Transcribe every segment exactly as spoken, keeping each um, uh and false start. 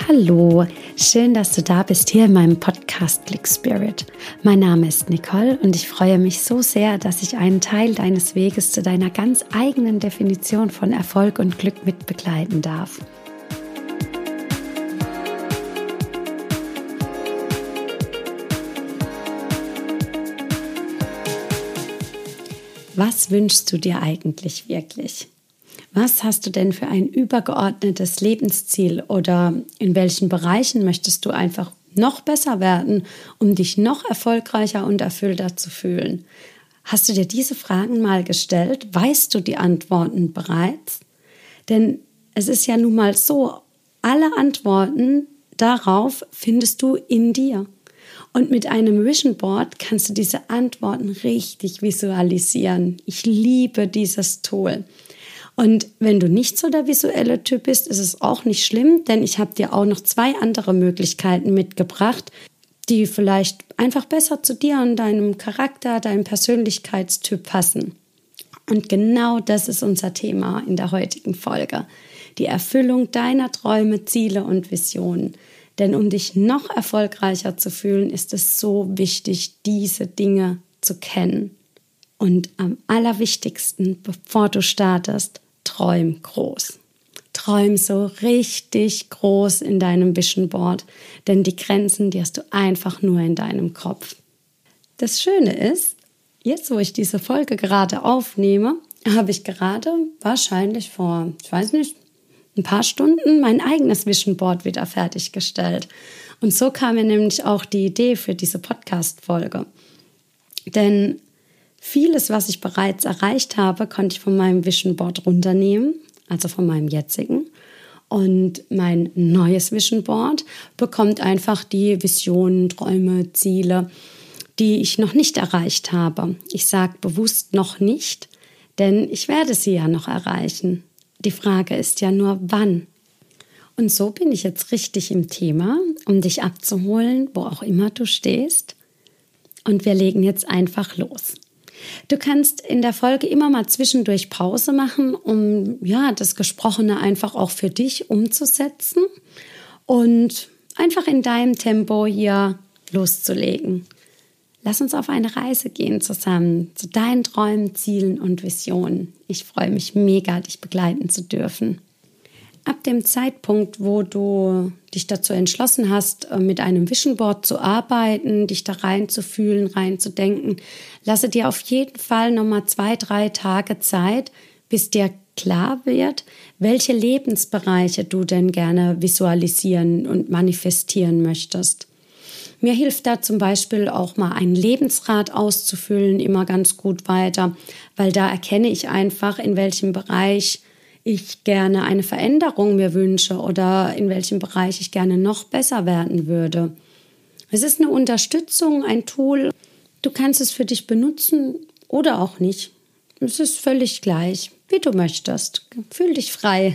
Hallo, schön, dass du da bist hier in meinem Podcast Click Spirit. Mein Name ist Nicole und ich freue mich so sehr, dass ich einen Teil deines Weges zu deiner ganz eigenen Definition von Erfolg und Glück mit begleiten darf. Was wünschst du dir eigentlich wirklich? Was hast du denn für ein übergeordnetes Lebensziel oder in welchen Bereichen möchtest du einfach noch besser werden, um dich noch erfolgreicher und erfüllter zu fühlen? Hast du dir diese Fragen mal gestellt? Weißt du die Antworten bereits? Denn es ist ja nun mal so, alle Antworten darauf findest du in dir. Und mit einem Vision Board kannst du diese Antworten richtig visualisieren. Ich liebe dieses Tool. Und wenn du nicht so der visuelle Typ bist, ist es auch nicht schlimm, denn ich habe dir auch noch zwei andere Möglichkeiten mitgebracht, die vielleicht einfach besser zu dir und deinem Charakter, deinem Persönlichkeitstyp passen. Und genau das ist unser Thema in der heutigen Folge. Die Erfüllung deiner Träume, Ziele und Visionen. Denn um dich noch erfolgreicher zu fühlen, ist es so wichtig, diese Dinge zu kennen. Und am allerwichtigsten, bevor du startest, träum groß. Träum so richtig groß in deinem Vision Board, denn die Grenzen, die hast du einfach nur in deinem Kopf. Das Schöne ist, jetzt wo ich diese Folge gerade aufnehme, habe ich gerade wahrscheinlich vor, ich weiß nicht, ein paar Stunden mein eigenes Vision Board wieder fertiggestellt. Und so kam mir nämlich auch die Idee für diese Podcast-Folge. Denn vieles, was ich bereits erreicht habe, konnte ich von meinem Vision Board runternehmen, also von meinem jetzigen. Und mein neues Vision Board bekommt einfach die Visionen, Träume, Ziele, die ich noch nicht erreicht habe. Ich sage bewusst noch nicht, denn ich werde sie ja noch erreichen. Die Frage ist ja nur, wann. Und so bin ich jetzt richtig im Thema, um dich abzuholen, wo auch immer du stehst. Und wir legen jetzt einfach los. Du kannst in der Folge immer mal zwischendurch Pause machen, um ja, das Gesprochene einfach auch für dich umzusetzen und einfach in deinem Tempo hier loszulegen. Lass uns auf eine Reise gehen zusammen zu deinen Träumen, Zielen und Visionen. Ich freue mich mega, dich begleiten zu dürfen. Ab dem Zeitpunkt, wo du dich dazu entschlossen hast, mit einem Vision Board zu arbeiten, dich da reinzufühlen, reinzudenken, lasse dir auf jeden Fall nochmal zwei, drei Tage Zeit, bis dir klar wird, welche Lebensbereiche du denn gerne visualisieren und manifestieren möchtest. Mir hilft da zum Beispiel auch mal ein Lebensrad auszufüllen, immer ganz gut weiter, weil da erkenne ich einfach, in welchem Bereich ich gerne eine Veränderung mir wünsche oder in welchem Bereich ich gerne noch besser werden würde. Es ist eine Unterstützung, ein Tool. Du kannst es für dich benutzen oder auch nicht. Es ist völlig gleich, wie du möchtest. Fühl dich frei.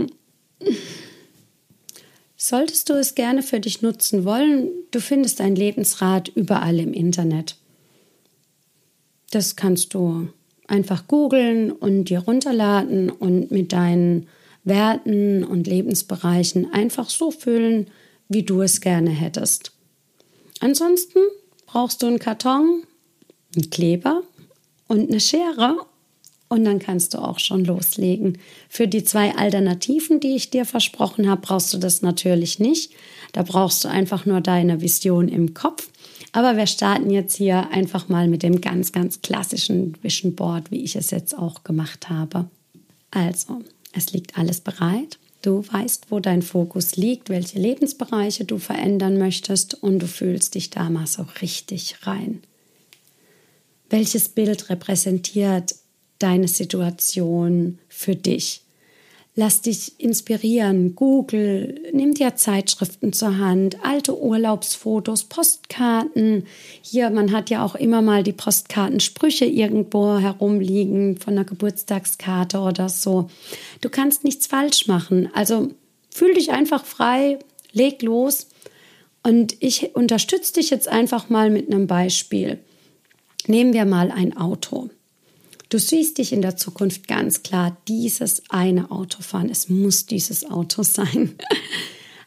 Solltest du es gerne für dich nutzen wollen, du findest ein Lebensrad überall im Internet. Das kannst du einfach googeln und dir runterladen und mit deinen Werten und Lebensbereichen einfach so füllen, wie du es gerne hättest. Ansonsten brauchst du einen Karton, einen Kleber und eine Schere und dann kannst du auch schon loslegen. Für die zwei Alternativen, die ich dir versprochen habe, brauchst du das natürlich nicht. Da brauchst du einfach nur deine Vision im Kopf. Aber wir starten jetzt hier einfach mal mit dem ganz, ganz klassischen Vision Board, wie ich es jetzt auch gemacht habe. Also, es liegt alles bereit. Du weißt, wo dein Fokus liegt, welche Lebensbereiche du verändern möchtest und du fühlst dich da mal so richtig rein. Welches Bild repräsentiert deine Situation für dich? Lass dich inspirieren, Google, nimm dir Zeitschriften zur Hand, alte Urlaubsfotos, Postkarten. Hier, man hat ja auch immer mal die Postkartensprüche irgendwo herumliegen von einer Geburtstagskarte oder so. Du kannst nichts falsch machen, also fühl dich einfach frei, leg los und ich unterstütze dich jetzt einfach mal mit einem Beispiel. Nehmen wir mal ein Auto. Du siehst dich in der Zukunft ganz klar dieses eine Auto fahren. Es muss dieses Auto sein.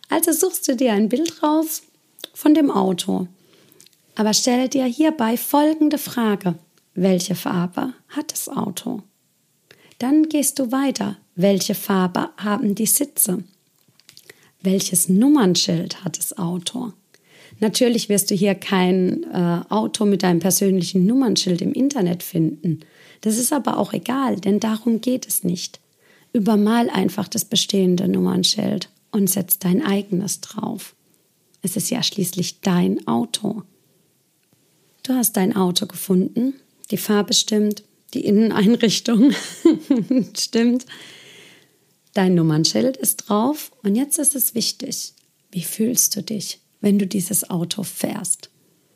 Also suchst du dir ein Bild raus von dem Auto. Aber stelle dir hierbei folgende Frage. Welche Farbe hat das Auto? Dann gehst du weiter. Welche Farbe haben die Sitze? Welches Nummernschild hat das Auto? Natürlich wirst du hier kein äh, Auto mit deinem persönlichen Nummernschild im Internet finden. Das ist aber auch egal, denn darum geht es nicht. Übermal einfach das bestehende Nummernschild und setz dein eigenes drauf. Es ist ja schließlich dein Auto. Du hast dein Auto gefunden, die Farbe stimmt, die Inneneinrichtung stimmt, dein Nummernschild ist drauf und jetzt ist es wichtig, wie fühlst du dich, wenn du dieses Auto fährst?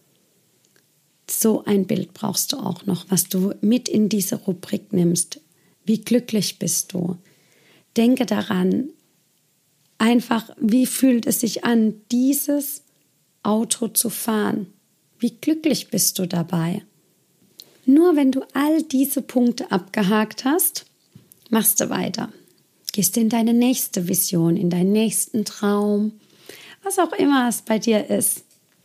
So ein Bild brauchst du auch noch, was du mit in diese Rubrik nimmst. Wie glücklich bist du? Denke daran, einfach, wie fühlt es sich an, dieses Auto zu fahren? Wie glücklich bist du dabei? Nur wenn du all diese Punkte abgehakt hast, machst du weiter. Gehst in deine nächste Vision, in deinen nächsten Traum, was auch immer es bei dir ist.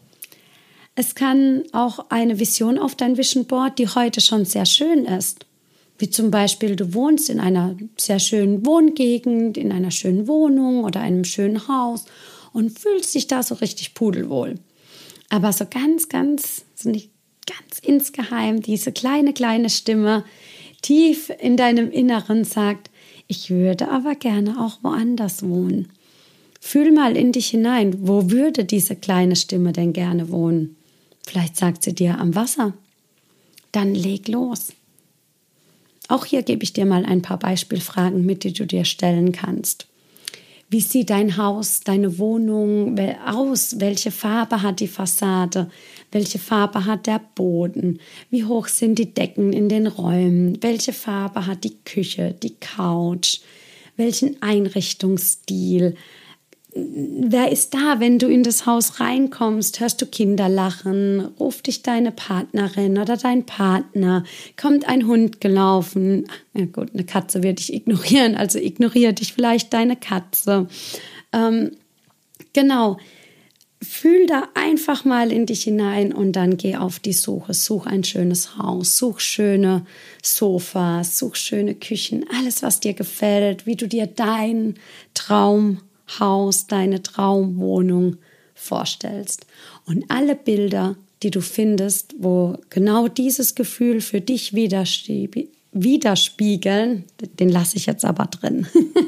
Es kann auch eine Vision auf dein Vision Board, die heute schon sehr schön ist. Wie zum Beispiel, du wohnst in einer sehr schönen Wohngegend, in einer schönen Wohnung oder einem schönen Haus und fühlst dich da so richtig pudelwohl. Aber so ganz, ganz, so nicht ganz insgeheim, diese kleine, kleine Stimme tief in deinem Inneren sagt, ich würde aber gerne auch woanders wohnen. Fühl mal in dich hinein, wo würde diese kleine Stimme denn gerne wohnen? Vielleicht sagt sie dir am Wasser. Dann leg los. Auch hier gebe ich dir mal ein paar Beispielfragen mit, die du dir stellen kannst. Wie sieht dein Haus, deine Wohnung aus? Welche Farbe hat die Fassade? Welche Farbe hat der Boden? Wie hoch sind die Decken in den Räumen? Welche Farbe hat die Küche, die Couch? Welchen Einrichtungsstil? Wer ist da, wenn du in das Haus reinkommst? Hörst du Kinder lachen? Ruft dich deine Partnerin oder dein Partner? Kommt ein Hund gelaufen? Ja gut, eine Katze wird dich ignorieren, also ignoriert dich vielleicht deine Katze. Ähm, genau, fühl da einfach mal in dich hinein und dann geh auf die Suche. Such ein schönes Haus, such schöne Sofas, such schöne Küchen, alles, was dir gefällt, wie du dir dein Traum Haus, deine Traumwohnung vorstellst. Und alle Bilder, die du findest, wo genau dieses Gefühl für dich widerspiegeln, den lasse ich jetzt aber drin,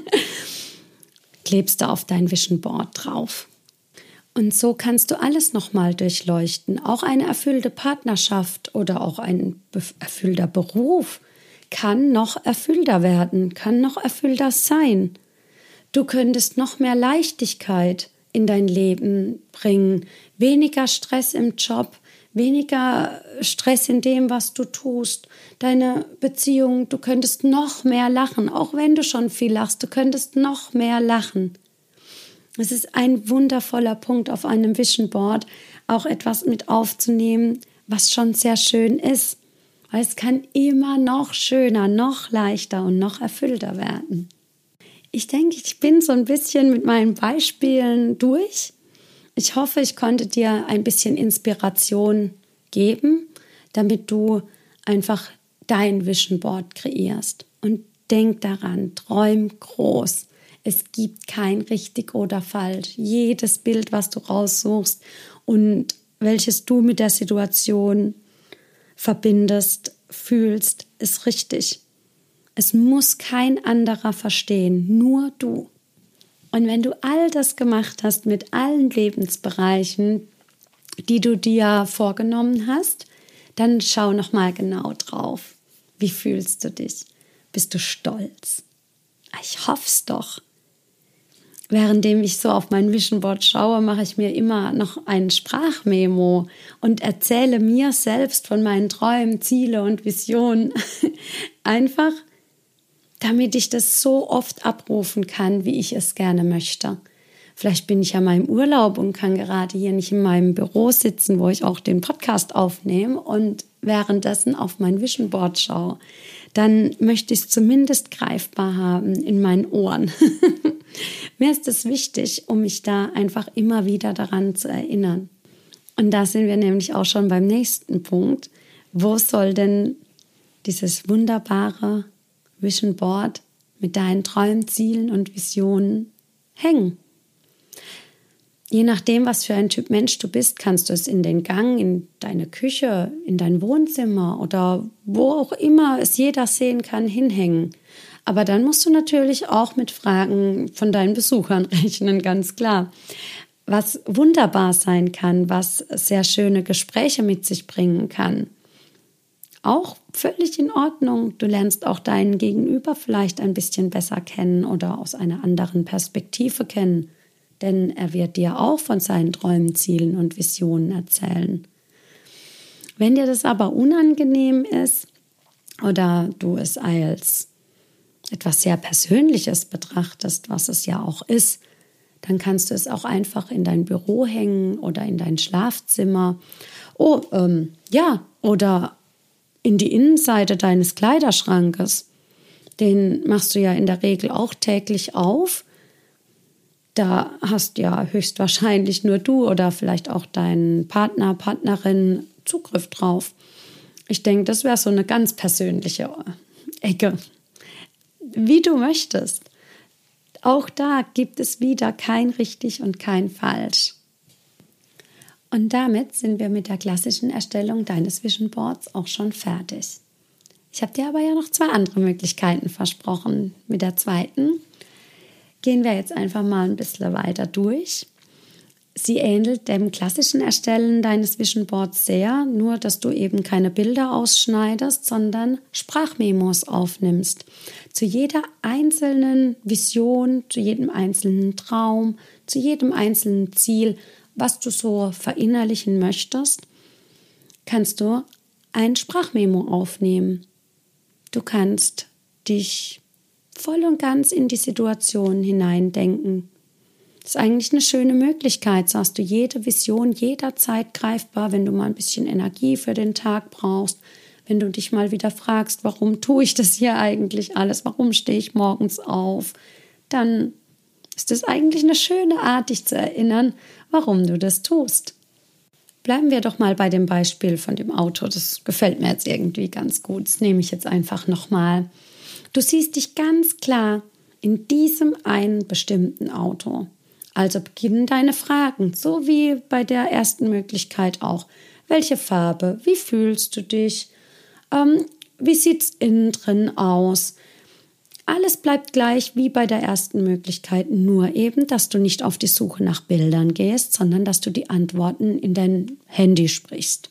klebst du auf dein Vision Board drauf. Und so kannst du alles nochmal durchleuchten. Auch eine erfüllte Partnerschaft oder auch ein erfüllter Beruf kann noch erfüllter werden, kann noch erfüllter sein. Du könntest noch mehr Leichtigkeit in dein Leben bringen, weniger Stress im Job, weniger Stress in dem, was du tust, deine Beziehung, du könntest noch mehr lachen, auch wenn du schon viel lachst, du könntest noch mehr lachen. Es ist ein wundervoller Punkt auf einem Vision Board, auch etwas mit aufzunehmen, was schon sehr schön ist, weil es kann immer noch schöner, noch leichter und noch erfüllter werden. Ich denke, ich bin so ein bisschen mit meinen Beispielen durch. Ich hoffe, ich konnte dir ein bisschen Inspiration geben, damit du einfach dein Vision Board kreierst. Und denk daran, träum groß. Es gibt kein richtig oder falsch. Jedes Bild, was du raussuchst und welches du mit der Situation verbindest, fühlst, ist richtig. Es muss kein anderer verstehen, nur du. Und wenn du all das gemacht hast mit allen Lebensbereichen, die du dir vorgenommen hast, dann schau noch mal genau drauf. Wie fühlst du dich? Bist du stolz? Ich hoffe es doch. Währenddem ich so auf mein Vision Board schaue, mache ich mir immer noch ein Sprachmemo und erzähle mir selbst von meinen Träumen, Ziele und Visionen. Einfach, damit ich das so oft abrufen kann, wie ich es gerne möchte. Vielleicht bin ich ja mal im Urlaub und kann gerade hier nicht in meinem Büro sitzen, wo ich auch den Podcast aufnehme und währenddessen auf mein Vision Board schaue. dann möchte ich es zumindest greifbar haben in meinen Ohren. Mir ist es wichtig, um mich da einfach immer wieder daran zu erinnern. Und da sind wir nämlich auch schon beim nächsten Punkt. Wo soll denn dieses wunderbare Vision Board mit deinen Träumen, Zielen und Visionen hängen? Je nachdem, was für ein Typ Mensch du bist, kannst du es in den Gang, in deine Küche, in dein Wohnzimmer oder wo auch immer es jeder sehen kann, hinhängen. Aber dann musst du natürlich auch mit Fragen von deinen Besuchern rechnen, ganz klar. Was wunderbar sein kann, was sehr schöne Gespräche mit sich bringen kann. Auch völlig in Ordnung. Du lernst auch deinen Gegenüber vielleicht ein bisschen besser kennen oder aus einer anderen Perspektive kennen. Denn er wird dir auch von seinen Träumen, Zielen und Visionen erzählen. Wenn dir das aber unangenehm ist oder du es als etwas sehr Persönliches betrachtest, was es ja auch ist, dann kannst du es auch einfach in dein Büro hängen oder in dein Schlafzimmer. Oh, ähm, ja, oder in die Innenseite deines Kleiderschrankes. Den machst du ja in der Regel auch täglich auf. Da hast ja höchstwahrscheinlich nur du oder vielleicht auch dein Partner, Partnerin Zugriff drauf. Ich denke, das wäre so eine ganz persönliche Ecke. Wie du möchtest. Auch da gibt es wieder kein richtig und kein falsch. Und damit sind wir mit der klassischen Erstellung deines Vision Boards auch schon fertig. Ich habe dir aber ja noch zwei andere Möglichkeiten versprochen. Mit der zweiten gehen wir jetzt einfach mal ein bisschen weiter durch. Sie ähnelt dem klassischen Erstellen deines Vision Boards sehr, nur dass du eben keine Bilder ausschneidest, sondern Sprachmemos aufnimmst. Zu jeder einzelnen Vision, zu jedem einzelnen Traum, zu jedem einzelnen Ziel, was du so verinnerlichen möchtest, kannst du ein Sprachmemo aufnehmen. Du kannst dich voll und ganz in die Situation hineindenken. Das ist eigentlich eine schöne Möglichkeit. So hast du jede Vision jederzeit greifbar, wenn du mal ein bisschen Energie für den Tag brauchst, wenn du dich mal wieder fragst, warum tue ich das hier eigentlich alles, warum stehe ich morgens auf, dann ist das eigentlich eine schöne Art, dich zu erinnern, warum du das tust. Bleiben wir doch mal bei dem Beispiel von dem Auto. Das gefällt mir jetzt irgendwie ganz gut. Das nehme ich jetzt einfach nochmal. Du siehst dich ganz klar in diesem einen bestimmten Auto. Also beginnen deine Fragen, so wie bei der ersten Möglichkeit auch. Welche Farbe? Wie fühlst du dich? Ähm, wie sieht es innen drin aus? Alles bleibt gleich wie bei der ersten Möglichkeit, nur eben, dass du nicht auf die Suche nach Bildern gehst, sondern dass du die Antworten in dein Handy sprichst.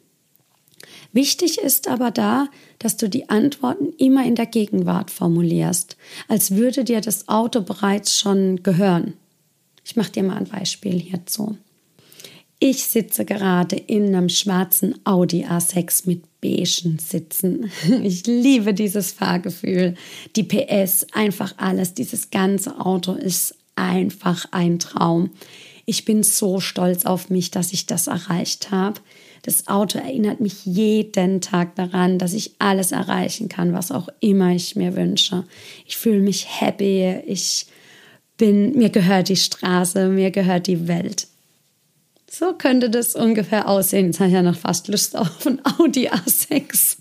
Wichtig ist aber da, dass du die Antworten immer in der Gegenwart formulierst, als würde dir das Auto bereits schon gehören. Ich mache dir mal ein Beispiel hierzu. Ich sitze gerade in einem schwarzen Audi A sechs mit beigen Sitzen. Ich liebe dieses Fahrgefühl, die P S, einfach alles. Dieses ganze Auto ist einfach ein Traum. Ich bin so stolz auf mich, dass ich das erreicht habe. Das Auto erinnert mich jeden Tag daran, dass ich alles erreichen kann, was auch immer ich mir wünsche. Ich fühle mich happy, ich bin, mir gehört die Straße, mir gehört die Welt. So könnte das ungefähr aussehen. Jetzt habe ich ja noch fast Lust auf ein Audi A sechs.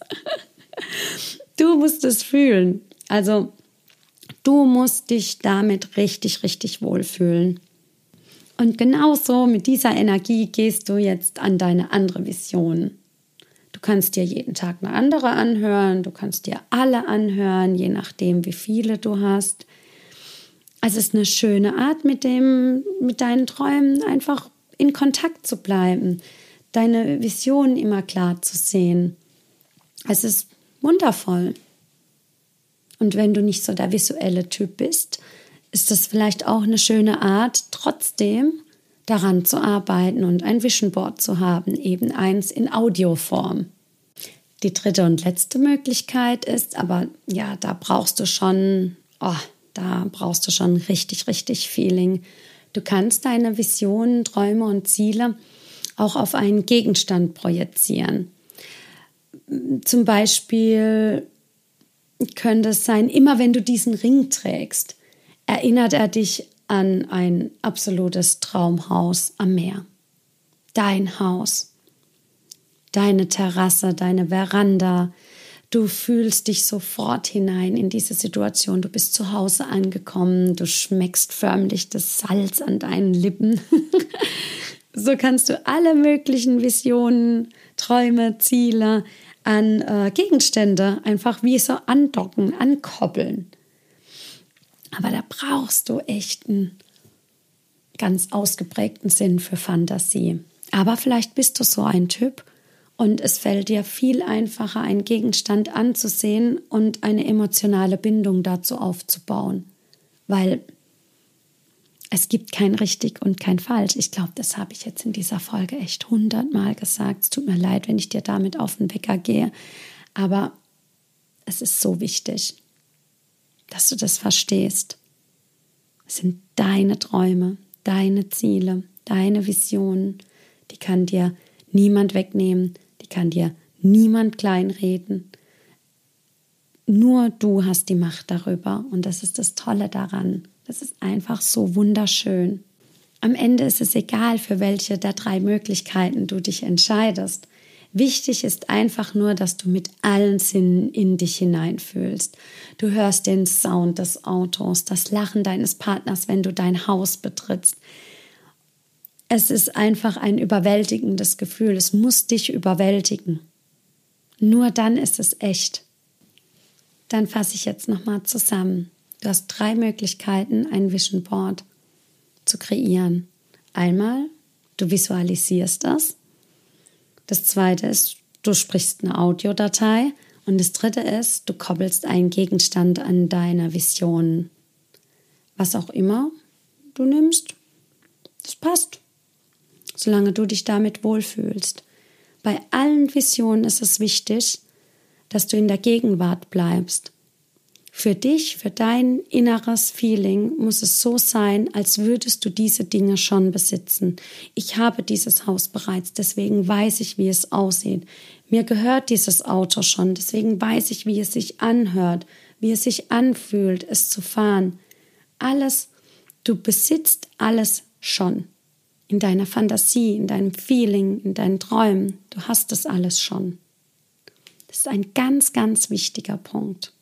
Du musst es fühlen. Also du musst dich damit richtig, richtig wohlfühlen. Und genauso mit dieser Energie gehst du jetzt an deine andere Vision. Du kannst dir jeden Tag eine andere anhören, du kannst dir alle anhören, je nachdem, wie viele du hast. Also es ist eine schöne Art, mit dem, mit deinen Träumen einfach in Kontakt zu bleiben, deine Visionen immer klar zu sehen. Es ist wundervoll. Und wenn du nicht so der visuelle Typ bist, ist das vielleicht auch eine schöne Art, trotzdem daran zu arbeiten und ein Vision Board zu haben, eben eins in Audioform. Die dritte und letzte Möglichkeit ist, aber ja, da brauchst du schon, oh, da brauchst du schon richtig, richtig Feeling. Du kannst deine Visionen, Träume und Ziele auch auf einen Gegenstand projizieren. Zum Beispiel könnte es sein, immer wenn du diesen Ring trägst, erinnert er dich an ein absolutes Traumhaus am Meer. Dein Haus, deine Terrasse, deine Veranda. Du fühlst dich sofort hinein in diese Situation. Du bist zu Hause angekommen, du schmeckst förmlich das Salz an deinen Lippen. So kannst du alle möglichen Visionen, Träume, Ziele an äh, Gegenstände einfach wie so andocken, ankoppeln. Aber da brauchst du echt einen ganz ausgeprägten Sinn für Fantasie. Aber vielleicht bist du so ein Typ und es fällt dir viel einfacher, einen Gegenstand anzusehen und eine emotionale Bindung dazu aufzubauen. Weil es gibt kein richtig und kein falsch. Ich glaube, das habe ich jetzt in dieser Folge echt hundertmal gesagt. Es tut mir leid, wenn ich dir damit auf den Wecker gehe. Aber es ist so wichtig, dass du das verstehst. Es sind deine Träume, deine Ziele, deine Visionen. Die kann dir niemand wegnehmen, die kann dir niemand kleinreden. Nur du hast die Macht darüber und das ist das Tolle daran. Das ist einfach so wunderschön. Am Ende ist es egal, für welche der drei Möglichkeiten du dich entscheidest. Wichtig ist einfach nur, dass du mit allen Sinnen in dich hineinfühlst. Du hörst den Sound des Autos, das Lachen deines Partners, wenn du dein Haus betrittst. Es ist einfach ein überwältigendes Gefühl. Es muss dich überwältigen. Nur dann ist es echt. Dann fasse ich jetzt nochmal zusammen. Du hast drei Möglichkeiten, ein Vision Board zu kreieren. Einmal, du visualisierst das. Das zweite ist, du sprichst eine Audiodatei. Und das dritte ist, du koppelst einen Gegenstand an deine Visionen. Was auch immer du nimmst, das passt. Solange du dich damit wohlfühlst. Bei allen Visionen ist es wichtig, dass du in der Gegenwart bleibst. Für dich, für dein inneres Feeling muss es so sein, als würdest du diese Dinge schon besitzen. Ich habe dieses Haus bereits, deswegen weiß ich, wie es aussieht. Mir gehört dieses Auto schon, deswegen weiß ich, wie es sich anhört, wie es sich anfühlt, es zu fahren. Alles, du besitzt alles schon. In deiner Fantasie, in deinem Feeling, in deinen Träumen. Du hast das alles schon. Das ist ein ganz, ganz wichtiger Punkt.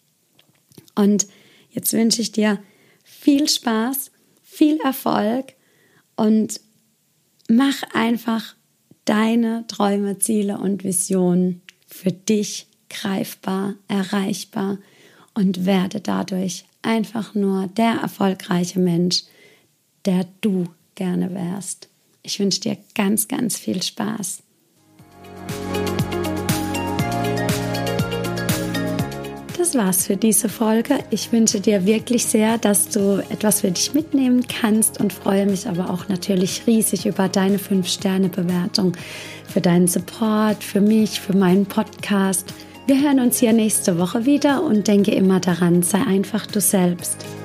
Und jetzt wünsche ich dir viel Spaß, viel Erfolg und mach einfach deine Träume, Ziele und Visionen für dich greifbar, erreichbar und werde dadurch einfach nur der erfolgreiche Mensch, der du gerne wärst. Ich wünsche dir ganz, ganz viel Spaß. Das war's für diese Folge. Ich wünsche dir wirklich sehr, dass du etwas für dich mitnehmen kannst und freue mich aber auch natürlich riesig über deine fünf Sterne Bewertung, für deinen Support, für mich, für meinen Podcast. Wir hören uns hier nächste Woche wieder und denke immer daran, sei einfach du selbst.